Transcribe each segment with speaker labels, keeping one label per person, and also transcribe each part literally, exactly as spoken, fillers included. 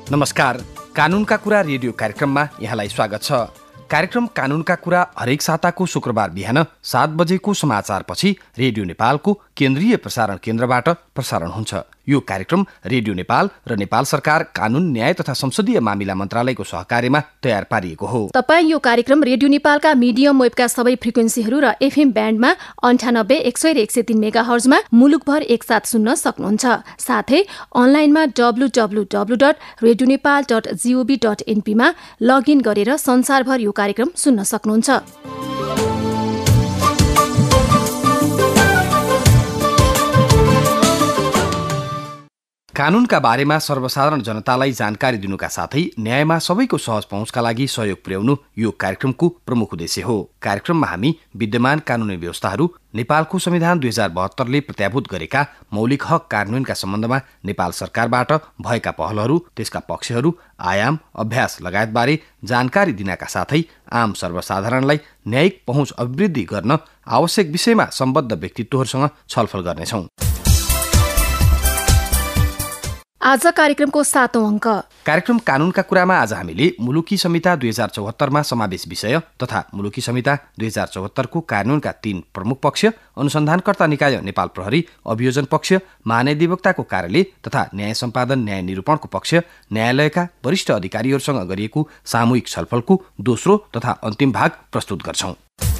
Speaker 1: नमस्कार, कानुनका कुरा रेडियो कार्यक्रममा यहाँलाई स्वागत छ। कार्यक्रम कानुनका कुरा हरेक साताको शुक्रबार बिहान सात बजेको समाचारपछि रेडियो नेपालको केन्द्रीय प्रसारण केन्द्रबाट प्रसारण हुन्छ। यो कार्यक्रम रेडियो नेपाल र नेपाल सरकार कानून, न्याय तथा संसदीय मामिला मन्त्रालयको सहकार्यमा तयार पारिएको हो। तपाईँ यो कार्यक्रम रेडियो नेपालका मिडियम वेबका सबै फ्रिक्वेन्सीहरू र एफएम ब्यान्डमा अन्ठानब्बे एक सय र एक सय तीन मेगा हर्जमा मुलुकभर एकसाथ सुन्न सक्नुहुन्छ। साथै अनलाइनमा W W W dot radio Nepal dot GOV dot एनपीमा लगइन गरेर संसारभर यो कार्यक्रम सुन्न सक्नुहुन्छ। कानूनका बारेमा सर्वसाधारण जनतालाई जानकारी दिनुका साथै न्यायमा सबैको सहज पहुँचका लागि सहयोग पुर्याउनु यो कार्यक्रमको प्रमुख उद्देश्य हो। कार्यक्रममा हामी विद्यमान कानूनी व्यवस्थाहरू, नेपालको संविधान दुई हजार बहत्तरले प्रत्याभूत गरेका मौलिक हक कार्यान्वयनका सम्बन्धमा नेपाल सरकारबाट भएका पहलहरू, त्यसका पक्षहरू, आयाम, अभ्यास लगायतबारे जानकारी दिनका साथै आम सर्वसाधारणलाई न्यायिक पहुँच अभिवृद्धि गर्न आवश्यक विषयमा सम्बद्ध व्यक्तित्वहरूसँग छलफल गर्नेछौँ। आज कार्यक्रमको सातौं अङ्क। कार्यक्रम कानूनका कुरामा आज हामीले मुलुकी संहिता दुई हजार चौहत्तरमा समावेश विषय तथा मुलुकी संहिता दुई हजार चौहत्तरको कार्यान्वयनका तीन प्रमुख पक्ष, अनुसन्धानकर्ता निकाय नेपाल प्रहरी, अभियोजन पक्ष, महान्यायाधिवक्ताको कार्यालय तथा न्याय सम्पादन, न्याय निरूपणको पक्ष, न्यायालयका वरिष्ठ अधिकारीहरूसँग गरिएको सामूहिक छलफलको दोस्रो तथा अन्तिम भाग प्रस्तुत गर्छौं।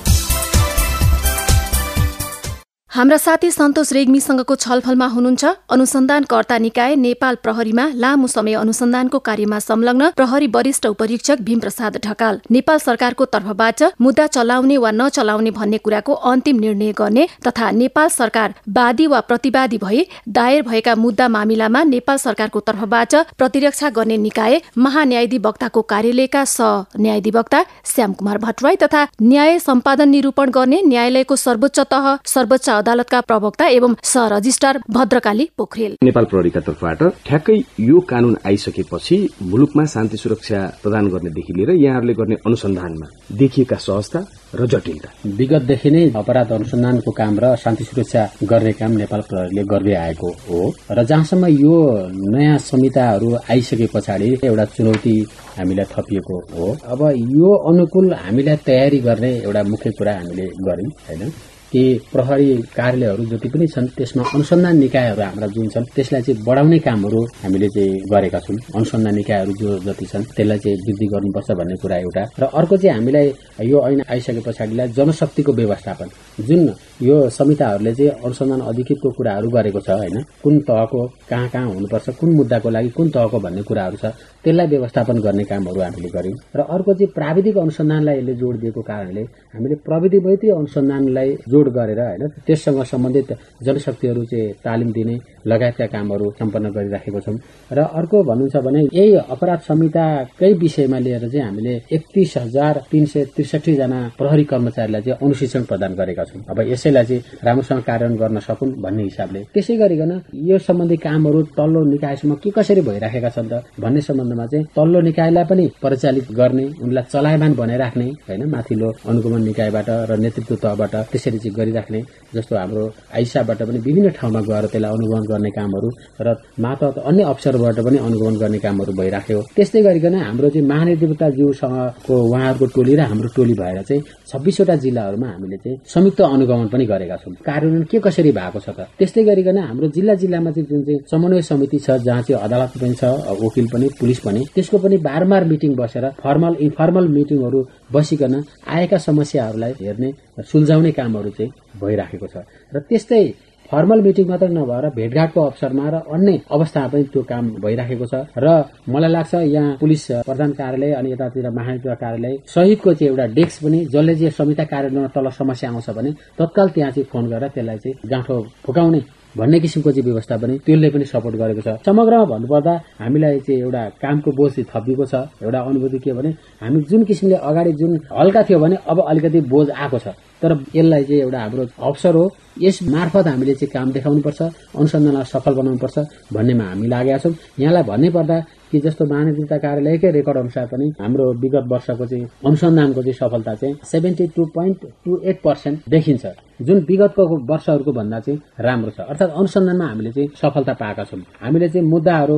Speaker 1: हाम्रा साथी सन्तोष रेग्मीसँगको छलफलमा हुनुहुन्छ अनुसन्धानकर्ता निकाय नेपाल प्रहरीमा लामो समय अनुसन्धानको कार्यमा संलग्न प्रहरी वरिष्ठ उपरीक्षक भीमप्रसाद ढकाल। नेपाल सरकारको तर्फबाट मुद्दा चलाउने वा नचलाउने भन्ने कुराको अन्तिम निर्णय गर्ने तथा नेपाल सरकार वादी वा प्रतिवादी भई दायर भएका मुद्दा मामिलामा नेपाल सरकारको तर्फबाट प्रतिरक्षा गर्ने निकाय महान्यायाधिवक्ताको कार्यालयका सह न्यायाधिवक्ता श्याम कुमार भट्टराई तथा न्याय सम्पादन निरूपण गर्ने न्यायालयको सर्वोच्च तह सर्वोच्च अदालतका प्रवक्ता एवं सह रजिस्ट्रार भद्रकाली पोखरेल।
Speaker 2: नेपाल प्रहरीका तर्फबाट ठ्याक्कै यो कानून आइसकेपछि मुलुकमा शान्ति सुरक्षा प्रदान गर्नेदेखि लिएर यहाँहरूले गर्ने अनुसन्धानमा देखिएका सहजता र जटिलता,
Speaker 3: विगतदेखि नै अपराध अनुसन्धानको काम र शान्ति सुरक्षा गर्ने काम नेपाल प्रहरीले गर्दै आएको हो र जहाँसम्म यो नयाँ संहिताहरू आइसके पछाडि एउटा चुनौती हामीलाई थपिएको हो। अब यो अनुकूल हामीलाई तयारी गर्ने एउटा मुख्य कुरा हामीले गर्यौं हैन कि प्रहरी कार्यालयहरू जति पनि छन् त्यसमा अनुसन्धान निकायहरू हाम्रा जुन छन् त्यसलाई चाहिँ बढाउने कामहरू हामीले चाहिँ गरेका छौं। अनुसन्धान निकायहरू जो जति छन् त्यसलाई चाहिँ वृद्धि गर्नुपर्छ भन्ने कुरा एउटा र अर्को चाहिँ हामीलाई यो ऐन आइसके पछाडिलाई जनशक्तिको व्यवस्थापन, जुन यो संहिताहरूले चाहिँ अनुसन्धान अधिकृतको कुराहरू गरेको छ हैन, कुन तहको कहाँ कहाँ हुनुपर्छ, कुन मुद्दाको लागि कुन तहको भन्ने कुराहरू छ, त्यसलाई व्यवस्थापन गर्ने कामहरू हामीले गर्यौं। र अर्को चाहिँ प्राविधिक अनुसन्धानलाई यसले जोड दिएको कारणले हामीले प्रविधि मैत्री अनुसन्धानलाई जोड गरेर हैन त्यससँग सम्बन्धित जनशक्तिहरू चाहिँ तालिम दिने लगायतका कामहरू सम्पन्न गरिराखेको छौं। र अर्को भन्नुहुन्छ भने यही अपराध संहिताकै विषयमा लिएर चाहिँ हामीले एकतीस हजार तीन सय त्रिसठी जना प्रहरी कर्मचारीलाई चाहिँ अनुशिक्षण प्रदान गरेका छौं। अब यसैलाई चाहिँ राम्रोसँग कार्यान्वयन गर्न सकुन् भन्ने हिसाबले त्यसै गरिकन यो सम्बन्धी कामहरू तल्लो निकायसम्म के कसरी भइराखेका छन् त भन्ने सम्बन्धमा चाहिँ तल्लो निकायलाई पनि परिचालित गर्ने, उनलाई चलायमान बनाइराख्ने हैन, माथिल्लो अनुगमन निकायबाट र नेतृत्व तहबाट त्यसरी चाहिँ गरिराख्ने, जस्तो हाम्रो आइसाबाट पनि विभिन्न ठाउँमा गएर त्यसलाई अनुगमन गर्ने कामहरू र मातहत अन्य अफसरबाट पनि अनुगमन गर्ने कामहरू भइराख्यो। त्यस्तै गरिकन हाम्रो चाहिँ महान्यायाधिवक्ता ज्यूसँगको उहाँहरूको टोली र हाम्रो टोली भएर चाहिँ छब्बीसवटा जिल्लाहरूमा हामीले चाहिँ संयुक्त अनुगमन पनि गरेका छौं। कार्यान्वयन के कसरी भएको छ त त्यस्तै गरिकन हाम्रो जिल्ला जिल्लामा चाहिँ जुन चाहिँ समन्वय समिति छ, जहाँ चाहिँ अदालत पनि छ, वकिल पनि, पुलिस पनि, त्यसको पनि बारम्बार मिटिङ बसेर फर्मल इन्फर्मल मिटिङहरू बसिकन आएका समस्याहरूलाई हेर्ने सुल्झाउने कामहरू चाहिँ भइराखेको छ। र त्यस्तै फर्मल मिटिङ मात्र नभएर भेटघाटको अवसरमा र अन्य अवस्थामा पनि त्यो काम भइराखेको छ। र मलाई लाग्छ यहाँ पुलिस प्रधान कार्यालय अनि यतातिर महान्यायाधिवक्ता कार्यालय सहितको चाहिँ एउटा डेस्क पनि, जसले चाहिँ संहिता कार्यान्वयनमा तल समस्या आउँछ भने तत्काल त्यहाँ चाहिँ फोन गरेर त्यसलाई चाहिँ गाँठो फुकाउने भन्ने किसिमको चाहिँ व्यवस्था पनि त्यसले पनि सपोर्ट गरेको छ। समग्रमा भन्नुपर्दा हामीलाई चाहिँ एउटा कामको बोझ थपिएको छ। एउटा अनुभूति के भने हामी जुन किसिमले अगाडि जुन हल्का थियो भने अब अलिकति बोझ आएको छ, तर यसलाई चाहिँ एउटा हाम्रो अवसर हो। यस मार्फत हामीले चाहिँ काम देखाउनुपर्छ, अनुसन्धानलाई सफल बनाउनुपर्छ भन्नेमा हामी लागेका छौं। यहाँलाई भन्नै पर्दा कि जस्तो महान्यायाधिवक्ता कार्यालयकै रेकर्ड अनुसार पनि हाम्रो विगत वर्षको चाहिँ अनुसन्धानको चाहिँ सफलता चाहिँ seventy two point two eight percent देखिन्छ, जुन विगतको वर्षहरूको भन्दा चाहिँ राम्रो छ। अर्थात् अनुसन्धानमा हामीले चाहिँ सफलता पाएका छौं। हामीले चाहिँ मुद्दाहरूमा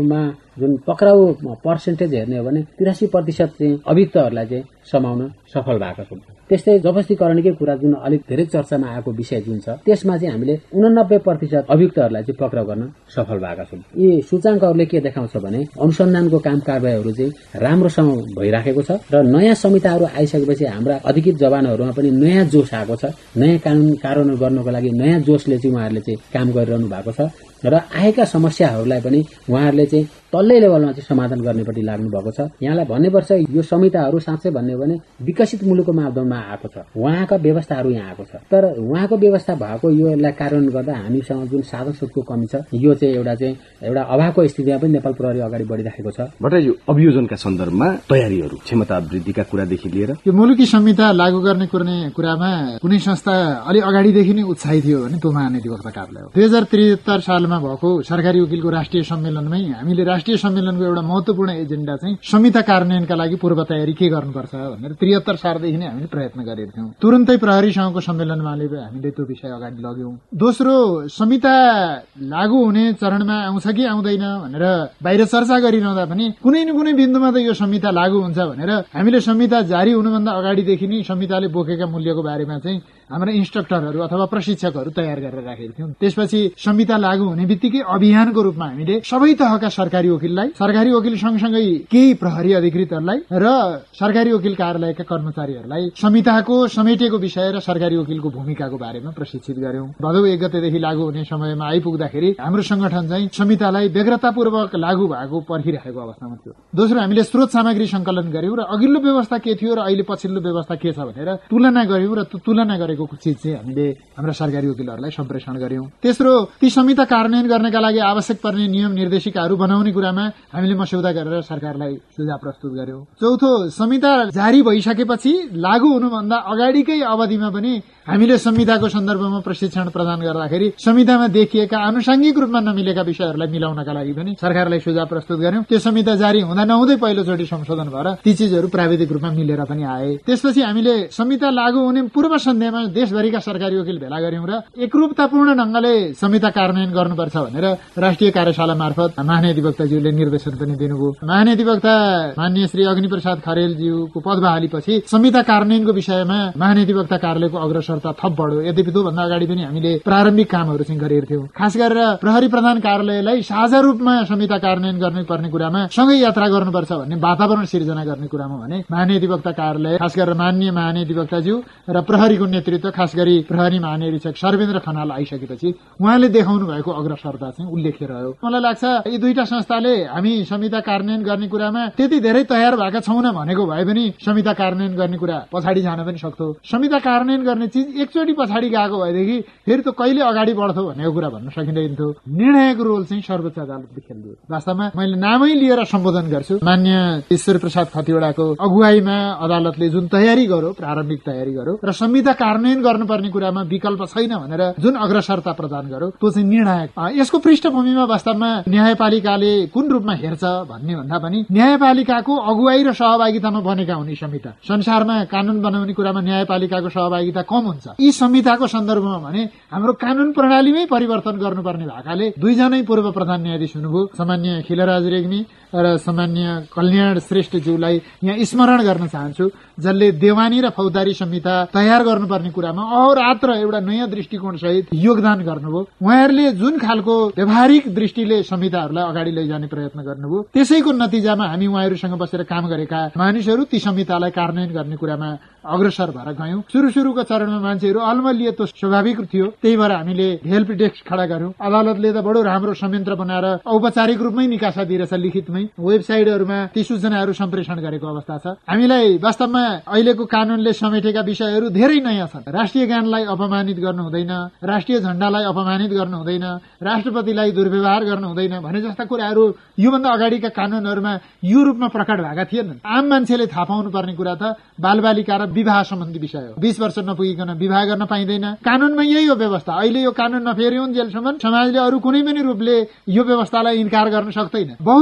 Speaker 3: जुन पक्राउ पर्सेन्टेज हेर्ने हो भने तिरासी प्रतिशत चाहिँ अभियुक्तहरूलाई चाहिँ समाउन सफल भएको छौँ। त्यस्तै जबरजस्तीकरणकै कुरा जुन अलिक धेरै चर्चामा आएको विषय जुन छ त्यसमा चाहिँ हामीले उनानब्बे प्रतिशत अभियुक्तहरूलाई चाहिँ पक्राउ गर्न सफल भएका छौँ। यी सूचाङ्कहरूले के देखाउँछ भने अनुसन्धानको काम कारबाहीहरू चाहिँ राम्रोसँग भइराखेको छ र नयाँ संहिताहरू आइसकेपछि हाम्रा अधिकृत जवानहरूमा पनि नयाँ जोस आएको छ। नयाँ कानुन कार्यान्वयन गर्नको लागि नयाँ जोसले चाहिँ उहाँहरूले चाहिँ काम गरिरहनु भएको छ र आएका समस्याहरूलाई पनि उहाँहरूले चाहिँ तल्लै लेभलमा चाहिँ समाधान गर्नेपट्टि लाग्नु भएको छ। यहाँलाई भन्नुपर्छ यो संहिताहरू साँच्चै भन्ने हो भने विकसित मुलुकको मापदण्डमा आएको छ, उहाँका व्यवस्थाहरू यहाँ आएको छ। तर उहाँको व्यवस्था भएको योलाई कार्यान्वयन गर्दा हामीसँग जुन साधन स्रोतको कमी छ यो चाहिँ एउटा चाहिँ एउटा अभावको स्थितिमा पनि नेपाल प्रहरी अगाडि बढिरहेको छ।
Speaker 2: भट्टराईज्यू, अभियोजनका सन्दर्भमा तयारीहरू क्षमता वृद्धिका कुरादेखि लिएर
Speaker 4: यो मुलुकी संहिता लागू गर्ने कुर्ने कुरामा कुनै संस्था अलि अगाडिदेखि नै उत्साहित थियो भने त्यो महाधिवक्ता कार्यालय हो। दुई हजार त्रिहत्तर सालमा भएको सरकारी वकिलको राष्ट्रिय सम्मेलनमै हामीले राष्ट्रिय सम्मेलनको एउटा महत्वपूर्ण एजेन्डा चाहिँ संहिता कार्यान्वयनका लागि पूर्व तयारी के गर्नुपर्छ भनेर त्रिहत्तर सालदेखि नै हामीले प्रयत्न गरेका थियौँ। तुरन्तै प्रहरीसँगको सम्मेलनमा हामीले त्यो विषय अगाडि लग्यौं। दोस्रो, संहिता लागू हुने चरणमा आउँछ कि आउँदैन भनेर बाहिर चर्चा गरिरहँदा पनि कुनै न कुनै बिन्दुमा त यो संहिता लागू हुन्छ भनेर हामीले संहिता जारी हुनुभन्दा अगाडिदेखि नै संहिताले बोकेका मूल्यको बारेमा चाहिँ हाम्रा इन्स्ट्रक्टरहरू अथवा प्रशिक्षकहरू तयार गरेर राखेका थियौँ। त्यसपछि संहिता लागू हुने बित्तिकै अभियानको रूपमा हामीले सबै तहका सरकारी वकिललाई, सरकारी वकिल सँगसँगै केही प्रहरी अधिकृतहरूलाई र सरकारी वकिल कार्यालयका कर्मचारीहरूलाई संहिताको समेटेको विषय र सरकारी वकिलको भूमिकाको बारेमा प्रशिक्षित गर्यौं। भदौ एक गतेदेखि लागू हुने समयमा आइपुग्दाखेरि हाम्रो संगठन चाहिँ संहितालाई व्यग्रतापूर्वक लागू भएको पर्खिरहेको अवस्थामा थियो। दोस्रो, हामीले स्रोत सामग्री संकलन गर्यौं र अघिल्लो व्यवस्था के थियो र अहिले पछिल्लो व्यवस्था के छ भनेर तुलना गर्यौं र त्यो तुलना गरेको चिज चाहिँ हामीले हाम्रा सरकारी वकिलहरूलाई सम्प्रेषण गर्यौं। तेस्रो, ती संहिता कार्यान्वयन गर्नका लागि आवश्यक पर्ने नियम निर्देशिकाहरू बनाउने कुरामा हामीले मस्यौदा गरेर सरकारलाई सुझाव प्रस्तुत गर्यौं। चौथो, संहिता जारी भइसकेपछि लागू हुनुभन्दा अगाडिकै अवधिमा पनि हामीले संहिताको सन्दर्भमा प्रशिक्षण प्रदान गर्दाखेरि संहितामा देखिएका आनुषंगिक रूपमा नमिलेका विषयहरूलाई मिलाउनका लागि पनि सरकारलाई सुझाव प्रस्तुत गर्यौं। त्यो संहिता जारी हुँदा नहुँदै पहिलोचोटि संशोधन भएर ती चिजहरू प्राविधिक रूपमा मिलेर पनि आए। त्यसपछि हामीले संहिता लागू हुने पूर्व सन्ध्यामा देशभरिका सरकारी वकिल भेला गर्यौं र एकरूपतापूर्ण ढंगले संहिता कार्यान्वयन गर्नुपर्छ भनेर राष्ट्रिय कार्यशाला मार्फत महाधिवक्ताज्यूले निर्देशन पनि दिनुभयो। महाधिवक्ता माननीय श्री अग्निप्रसाद खरेलज्यूको पद बहालीपछि संहिता कार्यान्वयनको विषयमा महाधिवक्ता कार्यालयको अग्रसरता थप बढ्यो। यद्यपि त्योभन्दा अगाडि पनि हामीले प्रारम्भिक कामहरू चाहिँ गरेका थियौं। खास गरेर प्रहरी प्रधान कार्यालयलाई साझा रूपमा संहिता कार्यान्वयन गर्ने पर्ने कुरामा सँगै यात्रा गर्नुपर्छ भन्ने वातावरण सिर्जना गर्ने कुरामा भने महाधिवक्ता कार्यालय, खास गरेर माननीय महाधिवक्ताज्यू र प्रहरीको नेतृत्व खास गरी प्रहरी महानिरीक्षक सर्वेन्द्र खनाल आइसकेपछि उहाँले देखाउनु भएको अग्रसरता चाहिँ उल्लेख्य रह्यो। मलाई लाग्छ यी दुईटा संस्थाले हामी संहिता कार्यान्वयन गर्ने कुरामा त्यति धेरै तयार भएका छैनौं भनेको भए पनि संहिता कार्यान्वयन गर्ने कुरा पछाडि जान पनि सक्थ्यो। संहिता कार्यान्वयन गर्ने चिज एकचोटि पछाडि गएको भएदेखि फेरि त कहिले अगाडि बढ्थ्यो भनेको कुरा भन्न सकिँदैन थियो। निर्णायक रोल चाहिँ सर्वोच्च अदालतले खेल्दियो। वास्तवमा मैले नामै लिएर सम्बोधन गर्छु। मान्य ईश्वर प्रसाद खतिवड़ाको अगुवाईमा अदालतले जुन तयारी गर्यो, प्रारम्भिक तयारी गर्यो र संहिता कार्यान्वयन गर्नुपर्ने कुरामा विकल्प छैन भनेर जुन अग्रसरता प्रदान गर्यो त्यो चाहिँ निर्णायक। यसको पृष्ठभूमिमा वास्तवमा न्यायपालिकाले कुन रूपमा हेर्छ भन्ने भन्दा पनि न्यायपालिकाको अगुवाई र सहभागितामा बनेका हुने संहिता। संसारमा कानून बनाउने कुरामा न्यायपालिकाको सहभागिता कम हुन्छ। यी संहिताको सन्दर्भमा भने हाम्रो कानून प्रणालीमै परिवर्तन गर्नुपर्ने भएकाले दुईजनै पूर्व प्रधान न्यायाधीश हुनुभयो, सामान्य खिलराज रेग्मी र सामान्य कल्याण श्रेष्ठज्यूलाई यहाँ स्मरण गर्न चाहन्छु, जसले देवानी र फौजदारी संहिता तयार गर्नुपर्ने कुरामा अहोरात्र एउटा नयाँ दृष्टिकोण सहित योगदान गर्नुभयो। उहाँहरूले जुन खालको व्यावहारिक दृष्टिले संहिताहरूलाई अगाडि लैजाने प्रयत्न गर्नुभयो त्यसैको नतिजामा हामी उहाँहरूसँग बसेर काम गरेका मानिसहरू ती संहितालाई कार्यान्वयन गर्ने कुरामा अग्रसर भएर गयौं। सुरु सुरुको चरणमा मान्छेहरू अलमल्लिए त्यो स्वाभाविक थियो। त्यही भएर हामीले हेल्प डेस्क खडा गर्यौं। अदालतले त बडो राम्रो संयन्त्र बनाएर औपचारिक रूपमै निकासा दिइरहेछ, लिखितमै वेबसाइटहरूमा ती सूचनाहरू सम्प्रेषण गरेको अवस्था छ। हामीलाई वास्तवमा अहिलेको कानूनले समेटेका विषयहरू धेरै नयाँ छन्। राष्ट्रिय गानलाई अपमानित गर्नु हुँदैन, राष्ट्रिय झण्डालाई अपमानित गर्नु हुँदैन, राष्ट्रपतिलाई दुर्व्यवहार गर्नु हुँदैन भने जस्ता कुराहरू योभन्दा अगाडिका कानूनहरूमा यो रूपमा प्रकट भएका थिएनन्। आम मान्छेले थाहा पाउनु पर्ने कुरा त बालबालिका र विवाह सम्बन्धी विषय हो। बीस वर्ष नपुगिकन विवाह गर्न पाइँदैन। कानूनमा यही हो व्यवस्था। अहिले यो कानून नफेरिउन्जेलसम्म समाजले अरू कुनै पनि रूपले यो व्यवस्थालाई इन्कार गर्न सक्दैन। बहुविवाह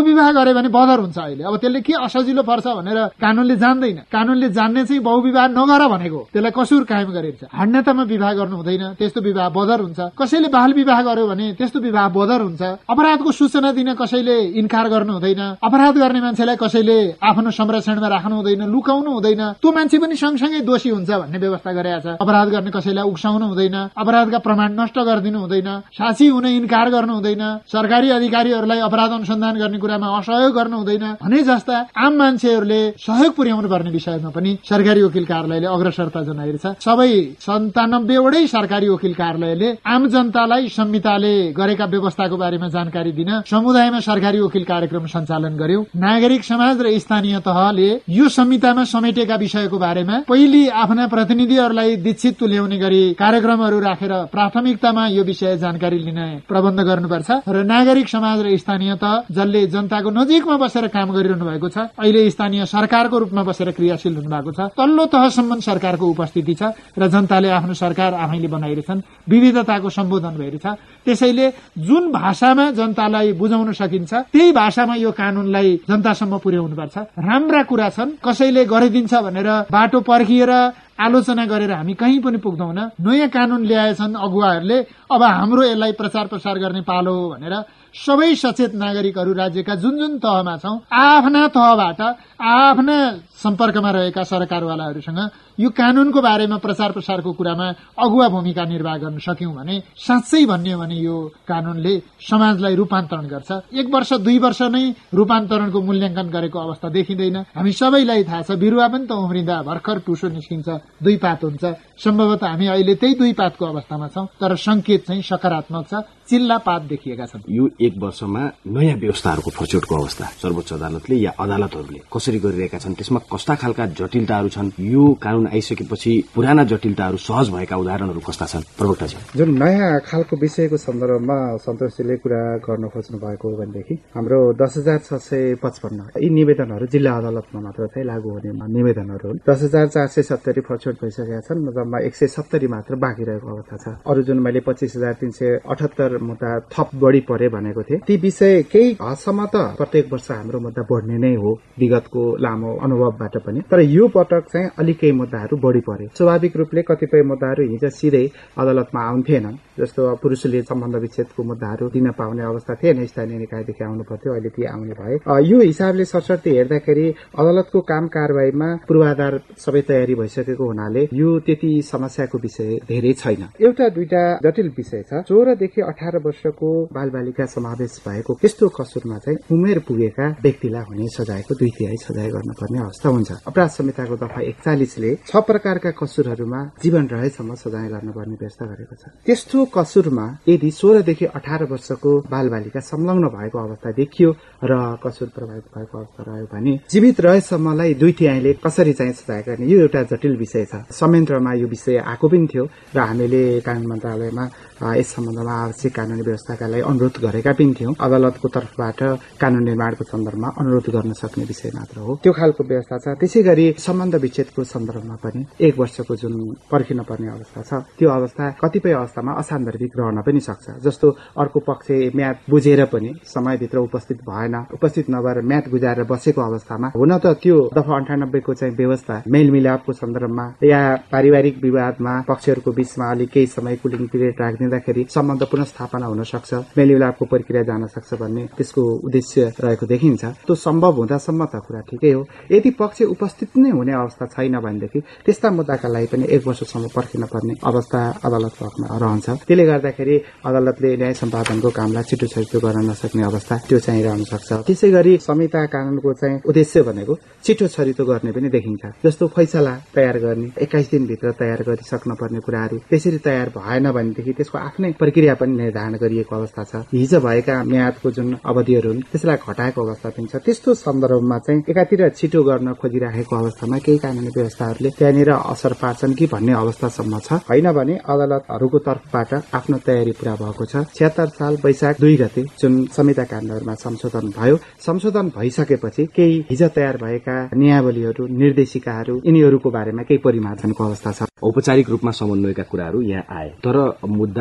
Speaker 4: गरे भने बदर हुन्छ। अहिले अब त्यसले के असजिलो पर्छ भनेर कानूनले जान्दैन। कानूनले जान्ने चाहिँ बहुविवाह नगर भनेको, त्यसलाई कसुर कायम गरिन्छ। हान्यतामा विवाह गर्नु हुँदैन, त्यस्तो विवाह बदर हुन्छ। कसैले बाल विवाह गर्यो भने त्यस्तो विवाह बदर हुन्छ। अपराधको सूचना दिन कसैले इन्कार गर्नु हुँदैन। अपराध गर्ने मान्छेलाई कसैले आफ्नो संरक्षणमा राख्नु हुँदैन, लुकाउनु हुँदैन। त्यो मान्छे पनि सँगसँगै दोषी हुन्छ भन्ने व्यवस्था गरेको छ। अपराध गर्ने कसैलाई उक्साउनु हुँदैन, अपराधका प्रमाण नष्ट गरिदिनु हुँदैन, साक्षी हुन इन्कार गर्नु हुँदैन, सरकारी अधिकारीहरूलाई अपराध अनुसन्धान गर्ने कुरामा असहयोग गर्नु हुँदैन भने जस्ता आम मान्छेहरूले सहयोग पुर्याउनु पर्ने विषयमा पनि सरकारी वकिल कार्यालयले अग्रसरता जनाइरहेछ। सबै सन्तानब्बे वटै सरकारी वकिल कार्यालयले आम जनतालाई संहिताले गरेका व्यवस्थाको बारेमा जानकारी दिन समुदायमा सरकारी वकिल कार्यक्रम सञ्चालन गर्यो। नागरिक समाज र स्थानीय तहले यो संहितामा समेटेका विषयको बारेमा पहिले आफ्ना प्रतिनिधिहरूलाई दीक्षित तुल्याउने गरी कार्यक्रमहरू राखेर प्राथमिकतामा यो विषय जानकारी लिने प्रबन्ध गर्नुपर्छ र नागरिक समाज र स्थानीय तह जसले जनताको नजिकमा बसेर काम गरिरहनु भएको छ, अहिले स्थानीय सरकारको रूपमा बसेर क्रियाशील हुनु भएको छ, तल्लो तहसम्म सरकारको उपस्थिति छ र जनताले आफ्नो सरकार आफैले बनाइरहेछन्। विविधताको सम्बोधन भइरहेछ। त्यसैले जुन भाषामा जनतालाई बुझाउन सकिन्छ त्यही भाषामा यो कानूनलाई जनतासम्म पुर्याउनुपर्छ। राम्रा कुरा छन्, कसैले गरिदिन्छ भनेर बाटो पर्खिएर आलोचना गरेर हामी कहीँ पनि पुग्दैनौँ। नयाँ कानून ल्याएछन् अगुवाहरूले, अब हाम्रो यसलाई प्रचार प्रसार गर्ने पालो हो भनेर सबै सचेत नागरिकहरू राज्यका जुन जुन तहमा छौं आफ्ना तहबाट आफ्ना सम्पर्कमा रहेका सरकारवालाहरूसँग यो कानूनको बारेमा प्रचार प्रसारको कुरामा अगुवा भूमिका निर्वाह गर्न सक्यौं भने साँच्चै भन्ने हो भने यो कानूनले समाजलाई रूपान्तरण गर्छ। एक वर्ष दुई वर्ष नै रूपान्तरणको मूल्याङ्कन गरेको अवस्था देखिँदैन। हामी सबैलाई थाहा छ, बिरुवा पनि त उम्रिँदा भर्खर टुसो निस्किन्छ, दुई पात हुन्छ। सम्भवतः हामी अहिले त्यही दुई पातको अवस्थामा छौं, तर संकेत चाहिँ सकारात्मक छ, चिल्ला पात देखिएका छन्।
Speaker 2: यो एक वर्षमा नयाँ व्यवस्थाहरूको फचोटको अवस्था सर्वोच्च अदालतले या अदालतहरूले कसरी गरिरहेका छन्, त्यसमा कस्ता खालका जटिलताहरू छन्, यो कानून आइसकेपछि पुराना जटिलताहरू सहज भएका उदाहरणहरू कस्ता छन्? प्रवक्ताजी,
Speaker 5: जुन नयाँ खालको विषयको सन्दर्भमा सन्तोषजीले कुरा गर्न खोज्नु भएको हो भनेदेखि हाम्रो दस हजार छ सय पचपन्न यी निवेदनहरू जिल्ला अदालतमा मात्र चाहिँ लागू हुने निवेदनहरू हुन्। दस हजार चार सय सत्तरी फचोट भइसकेका छन्, जम्मा एक सय सत्तरी मात्र बाँकी रहेको अवस्था छ। अरू जुन मैले पच्चिस हजार तीन सय अठहत्तर मुद्दा थप बढी परे भनेको थिएँ, ती विषय केही हदसम्म त प्रत्येक वर्ष हाम्रो मुद्दा बढ्ने नै हो विगतको लामो अनुभवबाट पनि, तर यो पटक चाहिँ अलिक केही मुद्दाहरू बढी परे। स्वाभाविक रूपले कतिपय मुद्दाहरू हिजो सिधै अदालतमा आउँथेनन्, जस्तो पुरुषले सम्बन्ध विच्छेदको मुद्दाहरू दिन पाउने अवस्था थिएन, स्थानीय निकायदेखि आउनु पर्थ्यो, अहिले ती आउने भए। यो हिसाबले सरसर्ती हेर्दाखेरि अदालतको काम कारवाहीमा पूर्वाधार सबै तयारी भइसकेको हुनाले यो त्यति समस्याको विषय धेरै छैन। एउटा दुईटा जटिल विषय छ। सोह्रदेखि अठार वर्षको बालबालिका समावेश भएको त्यस्तो कसुरमा चाहिँ उमेर पुगेका व्यक्तिलाई हुने सजायको दुई तिहाई सजाय गर्नुपर्ने अवस्था हुन्छ। अपराध संहिताको दफा एकचालिसले छ प्रकारका कसुरहरूमा जीवन रहेसम्म सजाय गर्नुपर्ने व्यवस्था गरेको छ। त्यस्तो कसुरमा यदि सोह्रदेखि अठार वर्षको बालबालिका संलग्न भएको अवस्था देखियो र कसुर प्रभावित भएको अवस्था रह्यो भने जीवित रहेसम्मलाई दुई तिहाईले कसरी चाहिँ सजाय गर्ने, यो एउटा जटिल विषय छ। संयन्त्रमा यो विषय आएको पनि थियो र हामीले कानून मन्त्रालयमा यस सम्बन्धमा आवश्यक कानूनी व्यवस्थाका लागि अनुरोध गरेका पनि थियौं। अदालतको तर्फबाट कानून निर्माणको सन्दर्भमा अनुरोध गर्न सक्ने विषय मात्र हो, त्यो खालको व्यवस्था छ। त्यसै गरी सम्बन्ध विच्छेदको सन्दर्भमा पनि एक वर्षको जुन पर्खिन पर्ने अवस्था छ, त्यो अवस्था कतिपय अवस्थामा असान्दर्भिक रहन पनि सक्छ। जस्तो अर्को पक्ष म्याद बुझेर पनि समयभित्र उपस्थित भएन, उपस्थित नभएर म्याद गुजारेर बसेको अवस्थामा हुन त त्यो दफा अन्ठानब्बेको चाहिँ व्यवस्था मेलमिलापको सन्दर्भमा या पारिवारिक विवादमा पक्षहरूको बीचमा अलिक केही समय कुलिङ पिरियड राखिदिँदाखेरि सम्बन्ध पुनस्थापना हुन सक्छ, मेलमिलापको प्रक्रिया जान सक्छ भन्ने त्यसको उद्देश्य रहेको देखिन्छ। त्यो सम्भव हुँदासम्म त कुरा ठिकै हो। यदि पक्ष उपस्थित नै हुने अवस्था छैन भनेदेखि त्यस्ता मुद्दाका लागि पनि एक वर्षसम्म पर्खिन पर्ने अवस्था अदालतको हकमा रहन्छ। त्यसले गर्दाखेरि अदालतले न्याय सम्पादनको कामलाई छिटो छिटो गर्न नसक्ने अवस्था त्यो चाहिँ रहन सक्छ। त्यसै गरी संहिता कानूनको चाहिँ उद्देश्य भनेको छिटो छरितो गर्ने पनि देखिन्छ। जस्तो फैसला तयार गर्ने एक्काइस दिनभित्र तयार गरिसक्न पर्ने कुराहरू त्यसरी तयार भएन भनेदेखि त्यसको आफ्नै प्रक्रिया पनि निर्धारण गरिएको अवस्था छ। हिजो भएका म्यादको जुन अवधिहरू हुन् त्यसलाई घटाएको अवस्था पनि छ। त्यस्तो सन्दर्भमा चाहिँ एकातिर छिटो गर्न खोजिराखेको अवस्थामा केही कानूनी व्यवस्थाहरूले त्यहाँनिर असर पार्छन् कि भन्ने अवस्थासम्म छ। होइन भने अदालतहरूको तर्फबाट आफ्नो तयारी पूरा भएको छ। छिहत्तर साल वैशाख दुई गते जुन संहिता कानूनहरूमा संशोधन भयो, संशोधन भइसकेपछि केही हिजो तयार भएका नियावलीहरू, निर्देशिकाहरू यिनीहरूको बारेमा केही परिमार्जनको अवस्था छ।
Speaker 2: औपचारिक रूपमा समन्वयका कुराहरू यहाँ आए, तर मुद्दा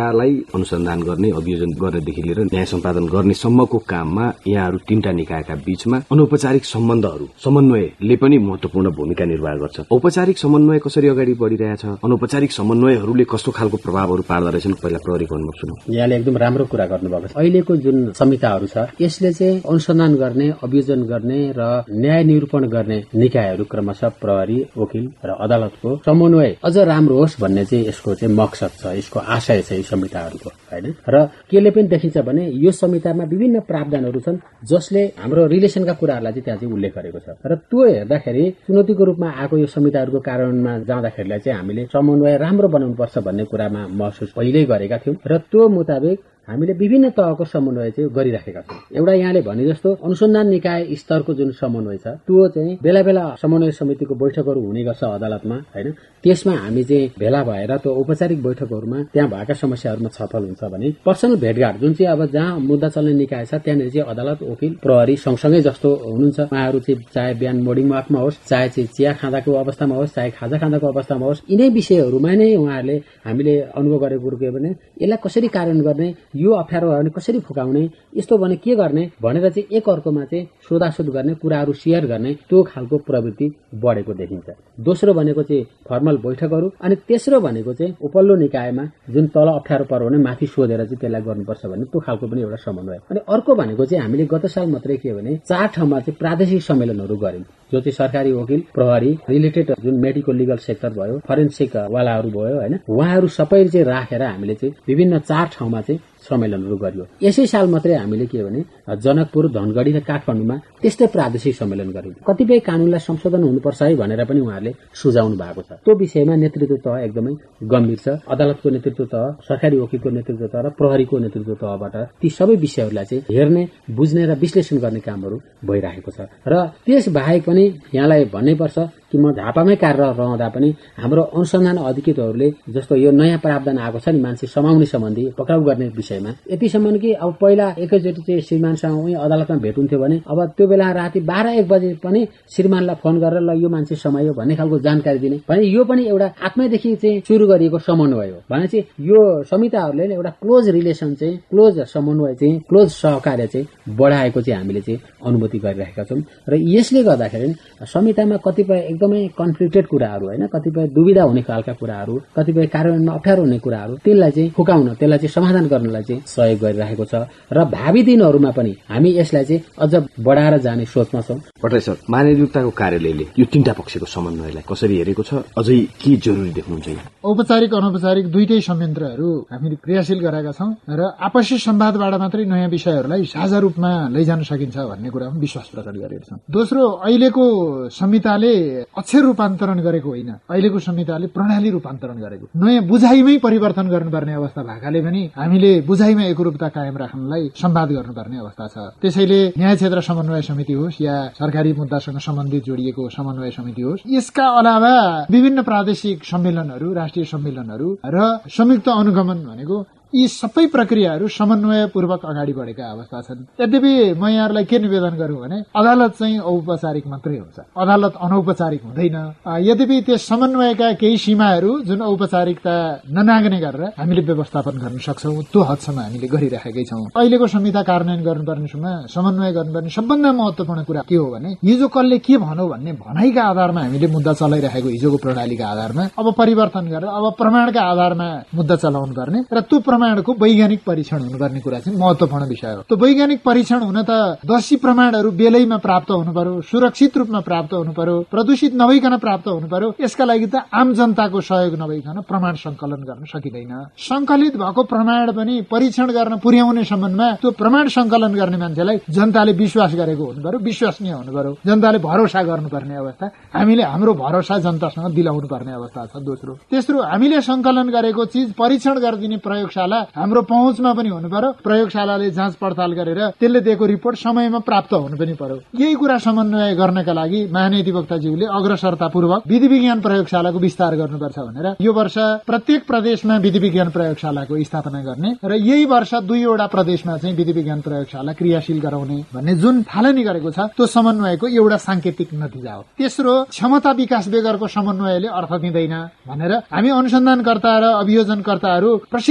Speaker 2: डाटालाई अनुसन्धान गर्ने, अभियोजन गर्नेदेखि लिएर न्याय सम्पादन गर्ने सम्मको काममा यहाँहरू तीनटा निकायका बीचमा अनौपचारिक सम्बन्धहरू समन्वयले पनि महत्वपूर्ण भूमिका निर्वाह गर्छ। औपचारिक समन्वय कसरी अगाडि बढिरहेछ, अनौपचारिक समन्वयहरूले कस्तो खालको प्रभावहरू पार्दो रहेछन्, पहिला प्रहरीको अनुभव सुनौ।
Speaker 3: यहाँले एकदम राम्रो कुरा गर्नुभएको छ। अहिलेको जुन संहिताहरू छ यसले चाहिँ अनुसन्धान गर्ने, अभियोजन गर्ने र न्याय निरूपण गर्ने निकायहरू क्रमशः प्रहरी, वकिल र अदालतको समन्वय अझ राम्रो होस् भन्ने चाहिँ यसको चाहिँ मकसद छ, यसको आशय छ यी संहिताहरूको, हैन। र केले पनि देखिन्छ भने यो संहितामा विभिन्न प्रावधानहरू छन् जसले हाम्रो रिलेसनका कुराहरूलाई चाहिँ त्यहाँ चाहिँ उल्लेख गरेको छ। र त्यो हेर्दाखेरि चुनौतीको रूपमा आएको यो संहिताहरूको कारणमा जाँदाखेरिलाई चाहिँ हामीले समन्वय राम्रो बनाउनुपर्छ भन्ने कुरामा महसुस पहिल्यै गरेका थियौं र त्यो मुताबिक हामीले विभिन्न तहको समन्वय चाहिँ गरिराखेका छौँ। एउटा यहाँले भने जस्तो अनुसन्धान निकाय स्तरको जुन समन्वय छ त्यो चाहिँ बेला बेला समन्वय समितिको बैठकहरू हुने गर्छ अदालतमा, हैन। त्यसमा हामी चाहिँ भेला भएर त्यो औपचारिक बैठकहरूमा त्यहाँ भएका समस्याहरूमा छलफल हुन्छ भने पर्सनल भेटघाट जुन चाहिँ अब जहाँ मुद्दा चल्ने निकाय छ त्यहाँनिर चाहिँ अदालत, वकिल, प्रहरी सँगसँगै जस्तो हुनुहुन्छ। उहाँहरू चाहिँ चाहे बिहान मोर्निङ वाकमा होस्, चाहे चाहिँ चिया खाँदाको अवस्थामा होस्, चाहे खाजा खाँदाको अवस्थामा होस्, यिनै विषयहरूमा नै उहाँहरूले हामीले अनुभव गरेको कुरो के भने यसलाई कसरी कार्यान्वयन गर्ने, यो अप्ठ्यारो भयो भने कसरी फुकाउने, यस्तो भने के गर्ने भनेर चाहिँ एक अर्कोमा चाहिँ सोधासोध गर्ने, कुराहरू सेयर गर्ने, त्यो खालको प्रवृत्ति बढेको देखिन्छ। दोस्रो भनेको चाहिँ फर्मल बैठकहरू, अनि तेस्रो भनेको चाहिँ उपल्लो निकायमा जुन तल अप्ठ्यारो पर्यो भने माथि सोधेर चाहिँ त्यसलाई गर्नुपर्छ भन्ने त्यो खालको पनि एउटा समन्वय। अनि अर्को भनेको चाहिँ हामीले गत साल मात्रै के भने चार ठाउँमा चाहिँ प्रादेशिक सम्मेलनहरू गर्यौं, जो चाहिँ सरकारी वकिल, प्रहरी, रिलेटेड जुन मेडिकल लिगल सेक्टर भयो, फरेन्सिक वालाहरू भयो, हैन, उहाँहरू सबै चाहिँ राखेर हामीले चाहिँ विभिन्न चार ठाउँमा चाहिँ सम्मेलनहरू गरियो। यसै साल मात्रै हामीले के भने जनकपुर, धनगढ़ी र काठमाडौँमा त्यस्तै प्रादेशिक सम्मेलन गर्यौं। कतिपय कानूनलाई संशोधन हुनुपर्छ है भनेर पनि उहाँहरूले सुझाउनु भएको छ। त्यो विषयमा नेतृत्व तह एकदमै गम्भीर छ। अदालतको नेतृत्व तह, सरकारी वकिलको नेतृत्व तह र प्रहरीको नेतृत्व तहबाट ती सबै विषयहरूलाई चाहिँ हेर्ने, बुझ्ने र विश्लेषण गर्ने कामहरू भइरहेको छ। र त्यस बाहेक पनि यहाँलाई भन्नैपर्छ कि म झापामै कार्यरत रहँदा पनि हाम्रो अनुसन्धान अधिकृतहरूले जस्तो यो नयाँ प्रावधान आएको छ नि मान्छे समाउने सम्बन्धी पक्राउ गर्ने विषयमा, यतिसम्म कि अब पहिला एकैचोटि चाहिँ श्रीमानसँग उही अदालतमा भेट हुन्थ्यो भने अब त्यो बेला राति बाह्र एक बजे पनि श्रीमानलाई फोन गरेर ल यो मान्छे समायो भन्ने खालको जानकारी दिने भने यो पनि एउटा आत्मैदेखि चाहिँ सुरु गरिएको समन्वय हो भने चाहिँ यो संहिताहरूले एउटा क्लोज रिलेसन चाहिँ, क्लोज समन्वय चाहिँ, क्लोज सहकार्य चाहिँ बढाएको चाहिँ हामीले चाहिँ अनुभूति गरिरहेका छौँ। र यसले गर्दाखेरि संहितामा कतिपय एकदमै कन्फ्लिक्टेड कुराहरू, हैन, कतिपय दुविधा हुने खालका कुराहरू, कतिपय कार्यान्वयनमा अप्ठ्यारो हुने कुराहरू, त्यसलाई चाहिँ फुकाउन, त्यसलाई चाहिँ समाधान गर्नलाई चाहिँ सहयोग गरिरहेको छ। र भावी दिनहरूमा पनि हामी यसलाई चाहिँ अझ बढाएर जाने सोचमा छौँ।
Speaker 2: भट्टराई सर, महानियोक्ताको कार्यालयले यो तीनटा पक्षको समन्वयलाई कसरी हेरेको छ, अझै के जरुरी देख्नुहुन्छ?
Speaker 4: औपचारिक अनौपचारिक दुईटै संयन्त्रहरू हामीले क्रियाशील गरेका छौं र आपसी संवादबाट मात्रै नयाँ विषयहरूलाई साझा रूपमा लैजान सकिन्छ भन्ने कुरामा विश्वास प्रकट गरेका छौं। दोस्रो, अहिलेको संहिताले अक्षर रूपान्तरण गरेको होइन, अहिलेको संहिताले प्रणाली रूपान्तरण गरेको, नयाँ बुझाइमै परिवर्तन गर्नुपर्ने अवस्था भएकाले पनि हामीले बुझाइमा एकरूपता कायम राख्नलाई संवाद गर्नुपर्ने अवस्था छ। त्यसैले न्याय क्षेत्र समन्वय समिति होस् या सरकारी मुद्दासँग सम्बन्धित जोडिएको समन्वय समिति होस्, यसका अलावा विभिन्न प्रादेशिक सम्मेलनहरू, राष्ट्रिय सम्मेलनहरू र संयुक्त अनुगमन भनेको यी सबै प्रक्रियाहरू समन्वयपूर्वक अगाडि बढेका अवस्था छन्। यद्यपि म यहाँहरूलाई के निवेदन गरौं भने अदालत चाहिँ औपचारिक मात्रै हुन्छ, अदालत अनौपचारिक हुँदैन। यद्यपि त्यस समन्वयका केही सीमाहरू जुन औपचारिकता ननाग्ने गरेर हामीले व्यवस्थापन गर्न सक्छौं, त्यो हदसम्म हामीले गरिराखेकै छौं। अहिलेको संहिता कार्यान्वयन गर्नुपर्ने समय समन्वय गर्नुपर्ने सबभन्दा महत्वपूर्ण कुरा के हो भने हिजो कसले के भनौ भन्ने भनाइका आधारमा हामीले मुद्दा चलाइरहेको हिजोको प्रणालीका आधारमा अब परिवर्तन गरेर अब प्रमाणका आधारमा मुद्दा चलाउनु पर्ने र त्यो प्रमाणको वैज्ञानिक परीक्षण हुनुपर्ने कुरा चाहिँ महत्वपूर्ण विषय हो। त्यो वैज्ञानिक परीक्षण हुन त दोषी प्रमाणहरू बेलैमा प्राप्त हुनु पर्यो, सुरक्षित रूपमा प्राप्त हुनु पर्यो, प्रदूषित नभइकन प्राप्त हुनु पर्यो। यसका लागि त आम जनताको सहयोग नभइकन प्रमाण संकलन गर्न सकिँदैन। संकलित भएको प्रमाण पनि परीक्षण गर्न पुर्याउने सम्बन्धमा त्यो प्रमाण संकलन गर्ने मान्छेलाई जनताले विश्वास गरेको हुनु पर्यो, विश्वसनीय हुनु पर्यो, जनताले भरोसा गर्नुपर्ने अवस्था, हामीले हाम्रो भरोसा जनतासँग दिलाउनु पर्ने अवस्था छ। दोस्रो, तेस्रो, हामीले संकलन गरेको चिज परीक्षण गरिदिने प्रयोगशाला हाम्रो पहुँचमा पनि हुनु पर्यो, प्रयोगशालाले जाँच पडताल गरेर त्यसले दिएको रिपोर्ट समयमा प्राप्त हुनु पनि पर्यो। यही कुरा समन्वय गर्नका लागि महाधिवक्ताज्यूले अग्रसरतापूर्वक विधि विज्ञान प्रयोगशालाको विस्तार गर्नुपर्छ भनेर यो वर्ष प्रत्येक प्रदेशमा विधि विज्ञान प्रयोगशालाको स्थापना गर्ने र यही वर्ष दुईवटा प्रदेशमा चाहिँ विधि विज्ञान प्रयोगशाला क्रियाशील गराउने भन्ने जुन थालनी गरेको छ त्यो समन्वयको एउटा सांकेतिक नतिजा हो। तेस्रो, क्षमता विकास बेगरको समन्वयले अर्थ दिँदैन भनेर हामी अनुसन्धानकर्ता र अभियोजनकर्ताहरू प्रशिक्षणका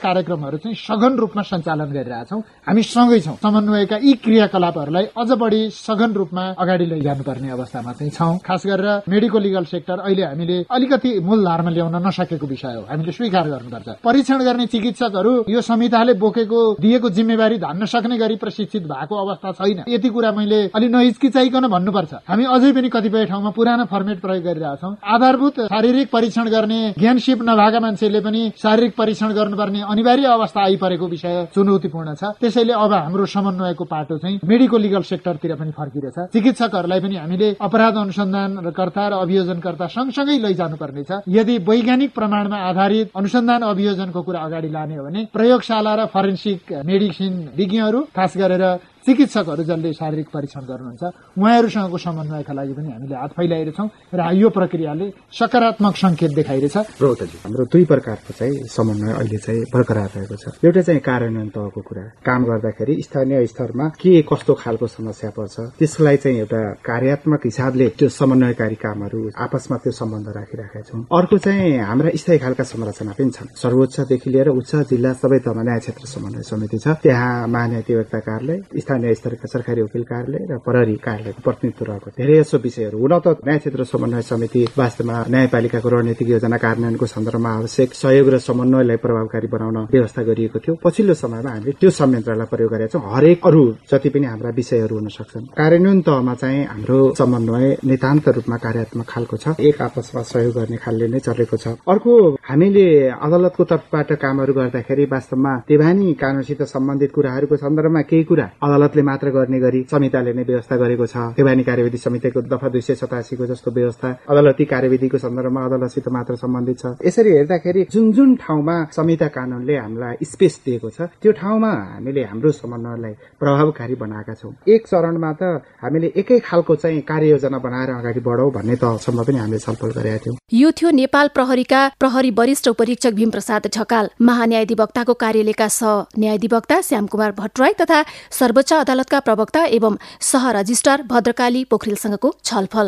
Speaker 4: कार्यक्रमहरू चाहिँ सघन रूपमा सञ्चालन गरिरहेछौँ। हामी सँगै छौँ। समन्वयका यी क्रियाकलापहरूलाई अझ बढी सघन रूपमा अगाडि लैजानुपर्ने अवस्थामा चाहिँ छौँ। खास गरेर मेडिकल लिगल सेक्टर अहिले हामीले अलिकति मूलधारमा ल्याउन नसकेको विषय हो, हामीले स्वीकार गर्नुपर्छ। परीक्षण गर्ने चिकित्सकहरू यो संहिताले बोकेको दिएको जिम्मेवारी धान्न सक्ने गरी प्रशिक्षित भएको अवस्था छैन। यति कुरा मैले अलि नहिचकिचाइकन भन्नुपर्छ। हामी अझै पनि कतिपय ठाउँमा पुरानो फर्मेट प्रयोग गरिरहेछौँ। आधारभूत शारीरिक परीक्षण गर्ने ज्ञान सिप नभएका मान्छेले पनि शारीरिक परीक्षण गर्नुपर्ने अनिवार्य अवस्था आइपरेको विषय चुनौतीपूर्ण छ। त्यसैले अब हाम्रो समन्वयको पाटो चाहिँ मेडिकल लिगल सेक्टरतिर पनि फर्किरहेछ। चिकित्सकहरूलाई पनि हामीले अपराध अनुसन्धानकर्ता र अभियोजनकर्ता सँगसँगै लैजानुपर्नेछ। यदि वैज्ञानिक प्रमाणमा आधारित अनुसन्धान अभियोजनको कुरा अगाडि लाने हो भने प्रयोगशाला र फरेन्सिक मेडिसिन विज्ञहरू खास गरेर चिकित्सकहरू जसले शारीरिक परीक्षण गर्नुहुन्छ उहाँहरूसँगको समन्वयका लागि पनि हामीले हात फैलाइरहेछौँ र यो प्रक्रियाले सकारात्मक संकेत देखाइरहेछ।
Speaker 5: प्रवक्ताजी, हाम्रो दुई प्रकारको चाहिँ समन्वय अहिले चाहिँ बरकरार रहेको छ। एउटा चाहिँ कार्यान्वयन तहको कुरा, काम गर्दाखेरि स्थानीय स्तरमा के कस्तो खालको समस्या पर्छ त्यसलाई चाहिँ एउटा कार्यात्मक हिसाबले त्यो समन्वयकारी कामहरू आपसमा त्यो सम्बन्ध राखिराखेका छौँ। अर्को चाहिँ हाम्रा स्थायी खालका संरचना पनि छन्। सर्वोच्चदेखि लिएर उच्च जिल्ला सबै तहमा न्याय क्षेत्र समन्वय समिति छ। त्यहाँ महान्यायाधिवक्ता कार्यालय, स्थानीय स्तरका सरकारी वकिल कार्यालय र प्रहरी कार्यालयको प्रतिनिधित्व रहेको धेरै जसो विषयहरू। हुन त न्याय क्षेत्र समन्वय समिति वास्तवमा न्यायपालिकाको रणनीतिक योजना कार्यान्वयनको सन्दर्भमा आवश्यक सहयोग र समन्वयलाई प्रभावकारी बनाउन व्यवस्था गरिएको थियो। पछिल्लो समयमा हामीले त्यो संयन्त्रलाई प्रयोग गरेका छौँ। हरेक अरू जति पनि हाम्रा विषयहरू हुन सक्छन् कार्यान्वयन तहमा चाहिँ हाम्रो समन्वय नितान्त रूपमा कार्यात्मक खालको छ। एक आपसमा सहयोग गर्ने खालले नै चलेको छ। अर्को, हामीले अदालतको तर्फबाट कामहरू गर्दाखेरि वास्तवमा देवानी कानूनसित सम्बन्धित कुराहरूको सन्दर्भमा केही कुरा अदालतले मात्र गर्ने गरी संहिताले नै व्यवस्था गरेको छ। देवानी कार्यविधि समितिको दफा दुई सय सतासीको जस्तो व्यवस्था अदालती कार्यविधिको सन्दर्भमा अदालतसित मात्र सम्बन्धित छ। यसरी हेर्दाखेरि जुन जुन ठाउँमा संहिता कानूनले हामीलाई स्पेस दिएको छ त्यो ठाउँमा हामीले हाम्रो समन्वयलाई प्रभावकारी बनाएका छौँ। एक चरणमा त हामीले एकै खालको चाहिँ कार्ययोजना बनाएर अगाडि बढौँ भन्ने तहसम्म पनि हामीले छलफल गरेका थियौँ।
Speaker 6: यो थियो नेपाल प्रहरीका प्रहरी वरिष्ठ उपरीक्षक भीमप्रसाद ढकाल, महान्यायाधिवक्ताको कार्यालयका सह न्यायाधिवक्ता श्यामकुमार भट्टराई तथा सर्वोच्च अदालतका प्रवक्ता एवं सह रजिस्ट्रार भद्रकाली पोखरेलसँगको छलफल।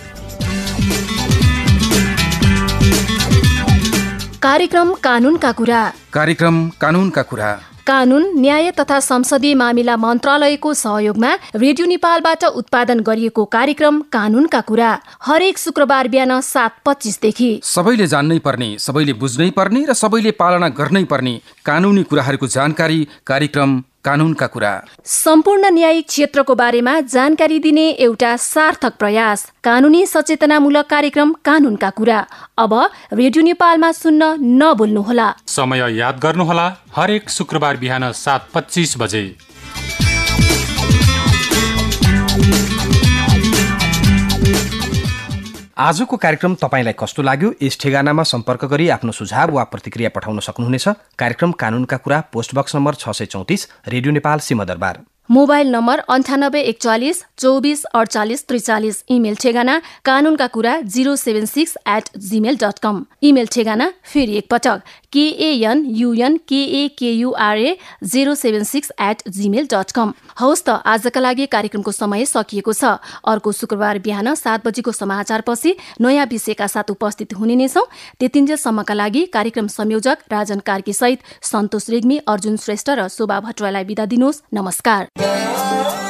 Speaker 6: कार्यक्रम कानूनका कुरा।
Speaker 1: कार्यक्रम कानूनका कुरा
Speaker 6: कानून, न्याय तथा संसदीय मामिला मन्त्रालयको सहयोगमा रेडियो नेपालबाट उत्पादन गरिएको कार्यक्रम कानूनका कुरा हरेक शुक्रबार बिहान सात पच्चीसदेखि
Speaker 1: सबैले जान्नै पर्ने, सबैले बुझ्नै पर्ने र सबैले पालना गर्नै पर्ने कानूनी कुराहरूको जानकारी कार्यक्रम कानूनका कुरा।
Speaker 6: सम्पूर्ण न्यायिक क्षेत्रको बारेमा जानकारी दिने एउटा सार्थक प्रयास। कानूनी सचेतनामूलक कार्यक्रम कानूनका कुरा अब रेडियो नेपालमा सुन्न नभुल्नुहोला।
Speaker 7: समय याद गर्नुहोला, हरेक शुक्रबार बिहान सात पच्चीस बजे।
Speaker 1: आजको कार्यक्रम तपाईलाई कस्तो लाग्यो? यस ठेगानामा सम्पर्क गरी आफ्नो सुझाव वा प्रतिक्रिया पठाउन सक्नुहुनेछ। कार्यक्रम कानूनका कुरा, पोस्ट बक्स नम्बर छ सय चौतिस, radio Nepal Singha Durbar.
Speaker 6: Mobile number अन्ठानब्बे एकचालिस चौबिस अडचालिस त्रिचालिस। इमेल ठेगाना कानूनका कुरा zero seven six eight Gmail dot com. Email ठेगाना फेरि एकपटक K N U N K A K U R A zero seven six eight Gmail dot com. हौस् त, आजका लागि कार्यक्रमको समय सकिएको छ। अर्को शुक्रबार बिहान सात बजेको समाचारपछि नयाँ विषयका साथ उपस्थित हुने नै छौँ। त्यतिन्जेलसम्मका लागि कार्यक्रम संयोजक राजन कार्की सहित सन्तोष रेग्मी, अर्जुन श्रेष्ठ र शोभा भट्टराईलाई बिदा दिनुहोस्। नमस्कार।